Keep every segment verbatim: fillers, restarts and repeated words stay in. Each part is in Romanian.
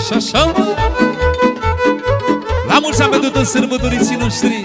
Așa, așa. La mulți ani pentru toți sărbătoriții noștri.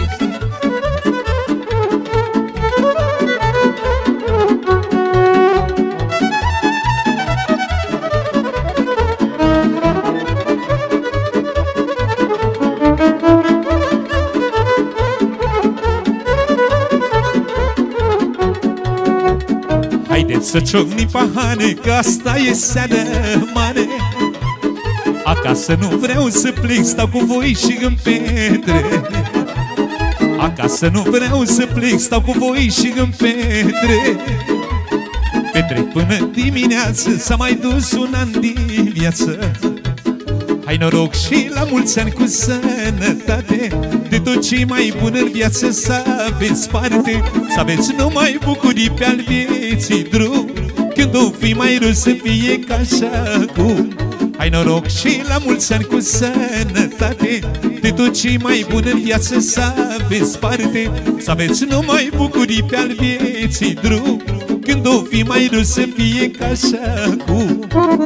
Haideți să ciocnim pahane, că asta e seară mare. Acasă nu vreau să plec, stau cu voi și în petre. Acasă nu vreau să plec, stau cu voi și în petre. Petrec până dimineață, s-a mai dus un an din viață. Hai noroc și la mulți ani cu sănătate, de tot ce mai bun în viață să aveți parte. Să aveți numai bucurii pe-al vieții drum, când o fi mai rău să fie ca așa cum. Hai noroc și la mulți ani cu sănătate, de tot ce mai bun în viață să aveți parte. Să aveți numai bucurii pe-al vieții drum, când o fi mai rău să fie ca așa cum.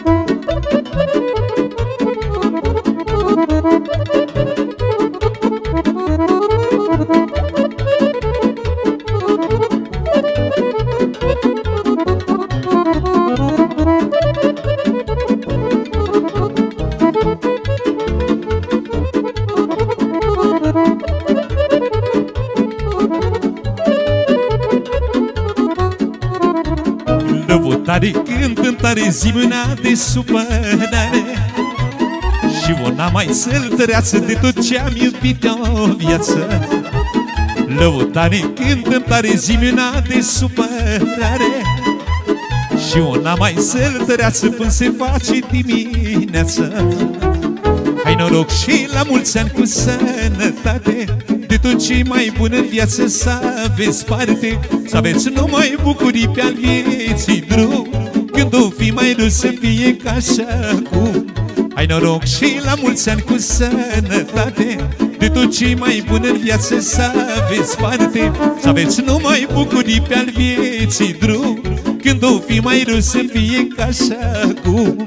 Lăutare, cântântare, zi mâna de supărare, și una mai săltăreață de tot ce am iubit o viață. Lăutare, cântântare, zi mâna de supărare, și una mai săltăreață până se face dimineață. Hai noroc și la mulți ani cu sănătate, de tot ce mai bun în viață să aveți parte. Să aveți numai bucurii pe-al vieții drum, când o fi mai rău să fie ca așa cum. Hai noroc și la mulți ani cu sănătate, de tot ce mai bun în viață să aveți parte. Să aveți numai bucurii pe-al vieții drum, când o fi mai rău să fie ca așa cum.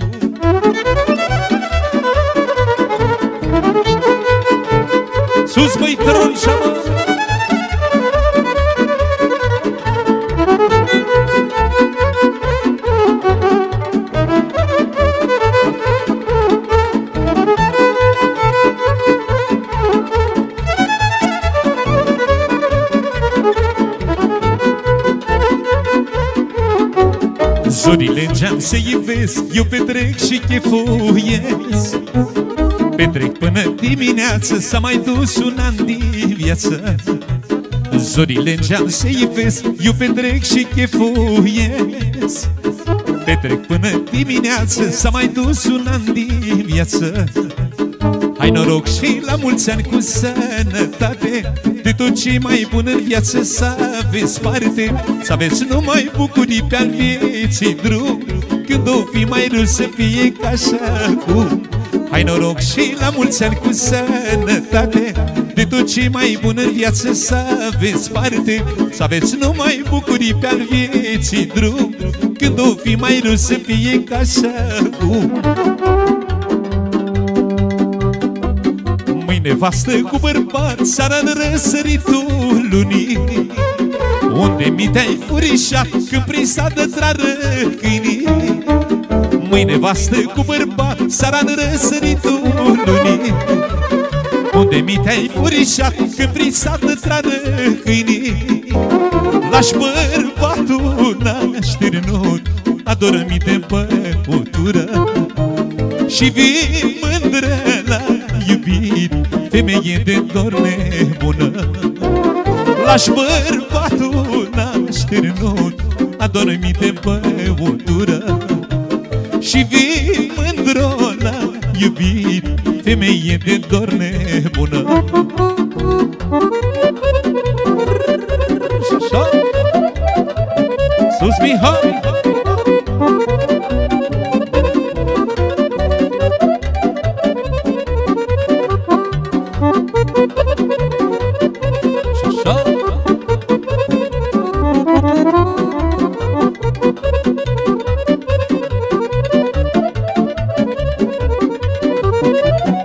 Sus, băi, trunșa, mă! Zorile în geam se ivesc, eu petrec și chefuiesc. Petrec până dimineață, s-a mai dus un an din viață. Zorile în geam se ivesc, eu petrec și chefuiesc. Petrec până dimineață, s-a mai dus un an din viață. Hai noroc și la mulți ani cu sănătate, de tot ce mai bun în viață să aveți parte. Să aveți numai bucurii pe-al vieții drum, când o fi mai rău să fie ca așa cum. Hai noroc și la mulți ani cu sănătate, de tot ce mai bun în viață să aveți parte. Să aveți numai bucurii pe-al vieții drum, când o fi mai rău să fie ca așa cum. Nevastă cu bărbat, seara în răsăritul lunii, unde mi te-ai furișat când prin sadă trară câinii. Măi, nevastă cu bărbat, seara în răsăritul lunii, unde mi te-ai furișat când prin sadă trară câinii. Lași bărbatul n-așternut, adormite în băutură, și vii mândră la iubit, femeie de dor nebună. Lași bărbatul n-așternut, adormit în băutură, și vii mândră la iubit, femeie de dor nebună. Sus, Mihai!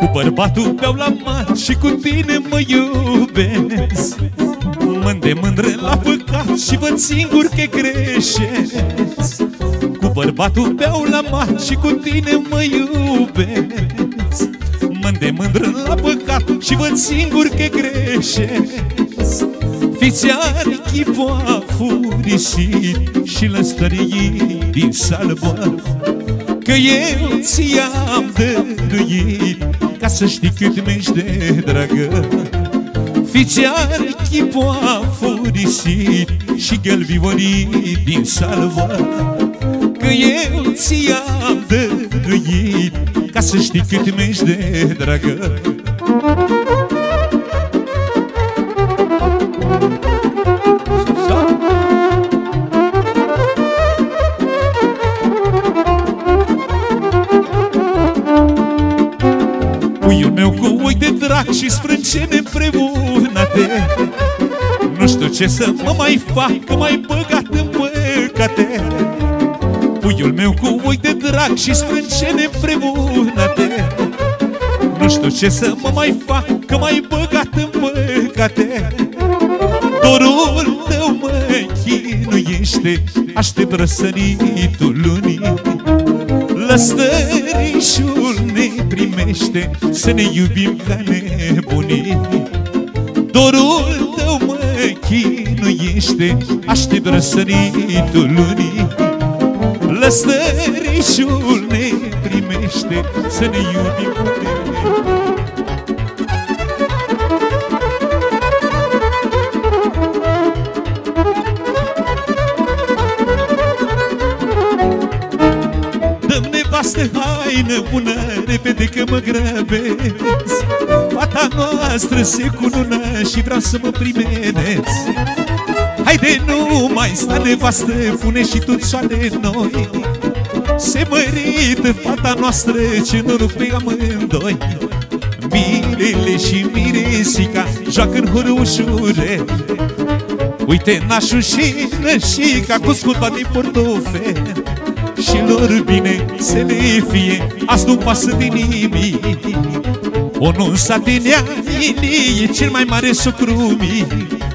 Cu bărbatul beau la mat și cu tine mă iubesc. Mândre mândră la păcat și văd singur că greșesc. Cu bărbatul beau la mat și cu tine mă iubesc. Mândre mândră la păcat și văd singur că greșesc. Fiți archiva furisit și lăstării din salvă, că eu ți-am dăruit, ca să știi cât mi-ești de dragă. Fiți archiva furisit și gălbivorii din salvă, că eu ți-am dăruit, ca să știi cât mi-ești de dragă. Puiul meu cu oi de drac și sprâncene împreunate, nu știu ce să mă mai fac, că m-ai băgat în păcate. Puiul meu cu oi de drac și sprâncene împreunate, nu știu ce să mă mai fac, că m-ai băgat în păcate. Dorul tău mă chinuiește, aștept răsăritul lunii. Lăstărișul ne primește, să ne iubim ca nebunii. Dorul tău mă chinuiește, aștept răsăritul lunii. Lăstărișul ne primește, să ne iubim ca nebunii. Nevastă, haină bună, repede că mă grăbesc. Fata noastră se cunună și vreau să mă primenesc. Haide, nu mai sta, nevastă, pune și tu țoale noi. Se mărită fata noastră, ce noroc pe amândoi. Mirele și miresica joacă în hurăușure. Uite nașul și nășica cu scuba din portofel. Și lor bine să le fie, azi nu pasă de nimic. O nunța din ea e cel mai mare socrumii.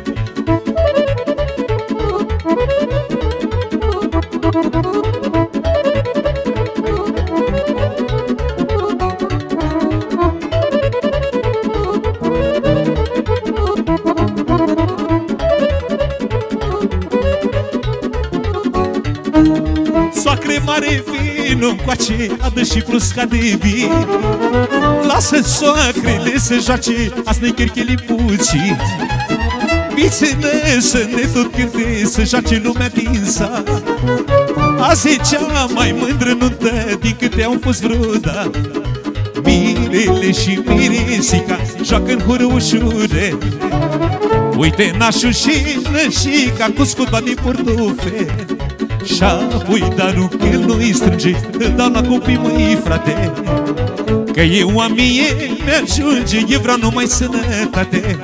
Soacre mare, vino încoace, adă și plosca de vin. Lasă soacrele să joace, azi ne chercheli puțin. Bițene să ne tot cânte, să joace lumea din sat. Azi e cea mai mândră nuntă din câte au fost vreodată. Mirele și miresica joacă în hurăușure. Uite nașul și nășica cu scuba din portofel. Și apoi darul că el nu-i strânge, îl dau la copii, măi frate. Că eu a mie mi-ajunge, eu vreau numai sănătate.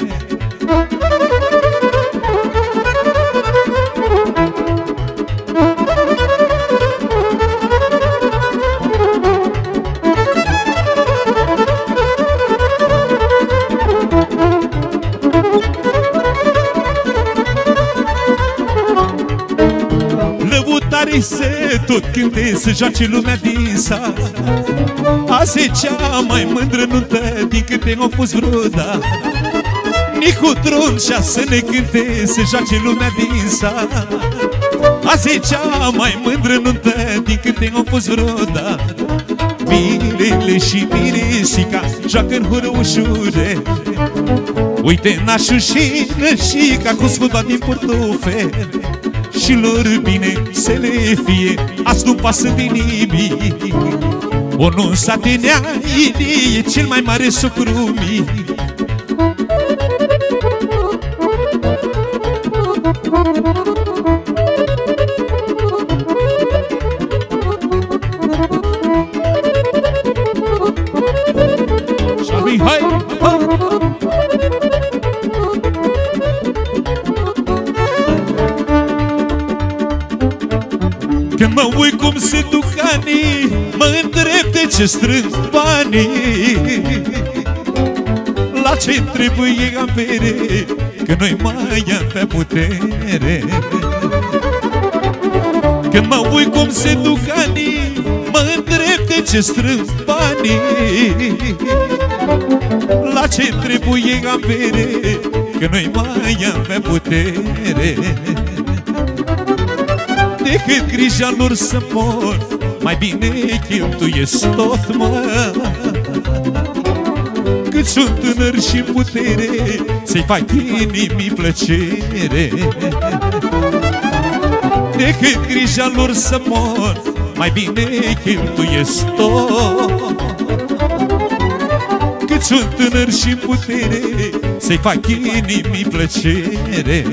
Să tot cânte, să joace lumea din sat. Azi e cea mai mândră nuntă din câte au fost vreodată. Nicu Troncea să ne cânte, să joace lumea din sat. Azi e cea mai mândră nuntă din câte au fost vreodată. Mirele și miresica joacă în hurăușure. Uite nașul și nășica cu scuba din portofel. Și lor bine să le fie, azi nu pasă de nimic. O nunța din ea e cel mai mare socrumii. Și-i hai, hai! Când mă uit cum se duc anii, mă întreb de de ce strâng banii, la ce trebuie avere, că noi mai am pe putere. Când mă uit cum se duc anii, mă întreb de ce strâng banii, la ce trebuie avere, că noi mai am pe putere. Decât grija lor să mor, mai bine cheltuiesc tot, mă, cât sunt tânăr și putere, să-i fac inimii plăcere. Decât grija lor să mor, mai bine cheltuiesc tot, cât sunt tânăr și putere, să-i fac inimii plăcere.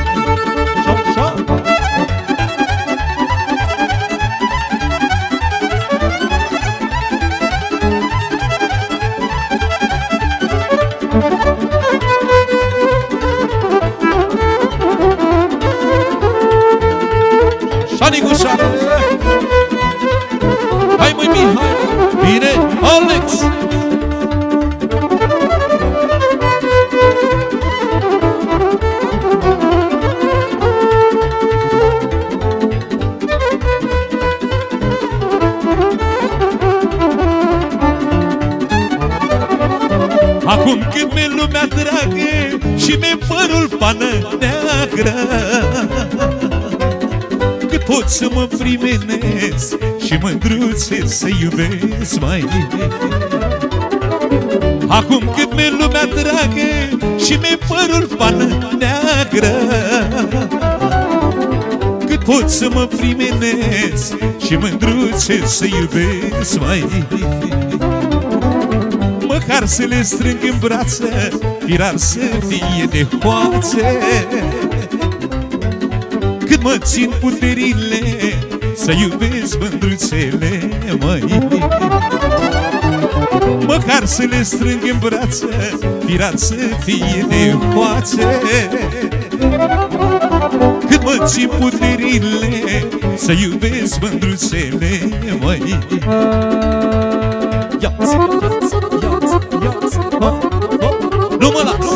Șani cu șani. Hai măi Mihai, bine Alex. Acum când mi-e lumea dragă și mi-e părul pană neagră, cât pot să mă primenesc și mândruțe să iubesc mai. Acum cât mi-e lumea dragă și mi-e părul pană neagră, cât pot să mă primenesc și mândruțe să iubesc mai. Măcar să le strâng în brațe, firar să fie de hoațe, cât mă țin puterile să iubesc mândruțele, măi. Măcar să le strâng în brațe, firar să fie de hoațe, cât mă țin puterile să iubesc mândruțele, măi. Ia-ți, ia-ți, ia-ți, hop, hop, nu mă las!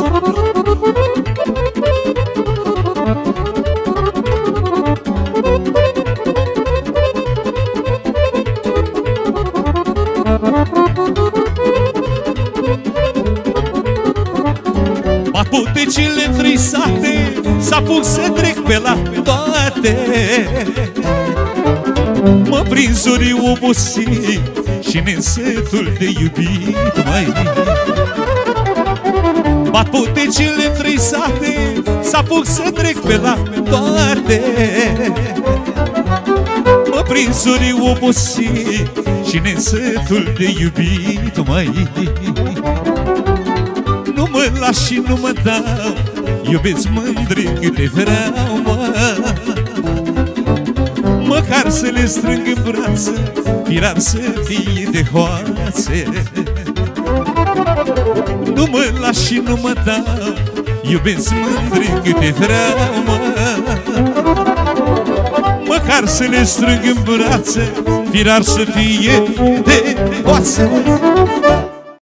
Bat potecile trei sate, s-apuc să trec pe la toate. Mă prind zorii obosit și neînsetul de iubit, mai. Bat potecile trei sate, s-apuc să trec pe la toate. Mă prind zorii obosit și neînsetul de iubit, mai. Nu mă las și nu mă dau, iubesc mândri câte vreau, mă. Măcar să le strâng în brațe, firar să fie de hoațe. Nu mă las și nu mă dau, iubesc mândri câte vreau, mă. Măcar să le strâng în brațe, firar să fie de hoațe.